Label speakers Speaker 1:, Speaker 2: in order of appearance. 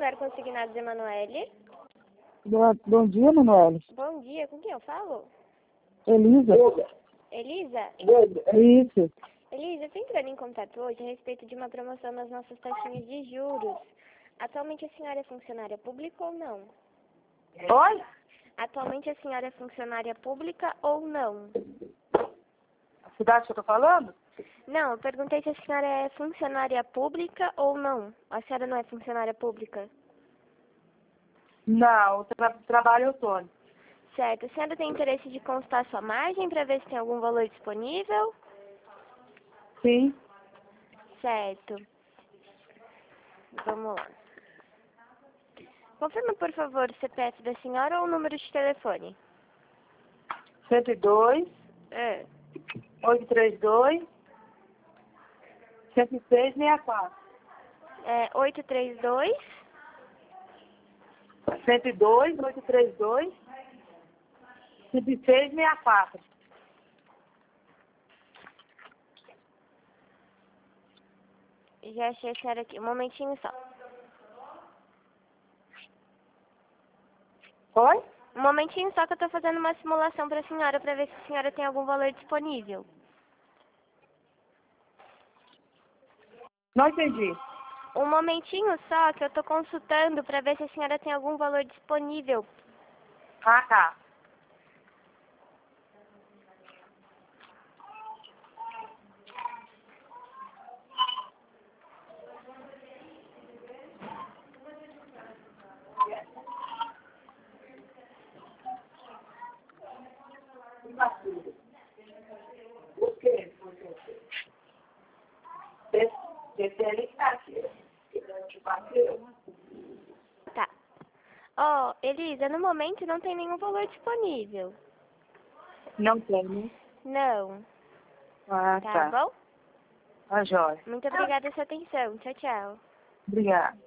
Speaker 1: Zero Consignados, Emanuele.
Speaker 2: Bom dia, Manoel.
Speaker 1: Bom dia, com quem eu falo?
Speaker 2: Elisa.
Speaker 1: Elisa?
Speaker 2: Isso.
Speaker 1: Elisa, eu estou entrando em contato hoje a respeito de uma promoção nas nossas taxinhas de juros. Atualmente a senhora é funcionária pública ou não?
Speaker 2: Oi?
Speaker 1: Atualmente a senhora é funcionária pública ou não?
Speaker 2: A cidade que eu tô falando?
Speaker 1: Não, eu perguntei se a senhora é funcionária pública ou não. A senhora não é funcionária pública?
Speaker 2: Não, trabalho autônomo.
Speaker 1: Certo. A senhora tem interesse de constar sua margem para ver se tem algum valor disponível?
Speaker 2: Sim.
Speaker 1: Certo. Vamos lá. Confirma, por favor, o CPF da senhora ou o número de telefone?
Speaker 2: 102, 832, 106, 64.
Speaker 1: 832.
Speaker 2: 102, 832, 106, 64.
Speaker 1: Já achei a senhora aqui. Um momentinho só.
Speaker 2: Oi?
Speaker 1: Um momentinho só que eu tô fazendo uma simulação pra senhora pra ver se a senhora tem algum valor disponível.
Speaker 2: Não entendi.
Speaker 1: Um momentinho só que eu tô consultando pra ver se a senhora tem algum valor disponível.
Speaker 2: Ah, tá. O quê? Esse ali tá aqui.
Speaker 1: Tá. Ó, Elisa, no momento não tem nenhum valor disponível.
Speaker 2: Não tem, né?
Speaker 1: Não.
Speaker 2: Ah,
Speaker 1: Tá
Speaker 2: tá.
Speaker 1: bom?
Speaker 2: Tá jóia.
Speaker 1: Muito obrigada pela sua atenção. Tchau, tchau.
Speaker 2: Obrigada.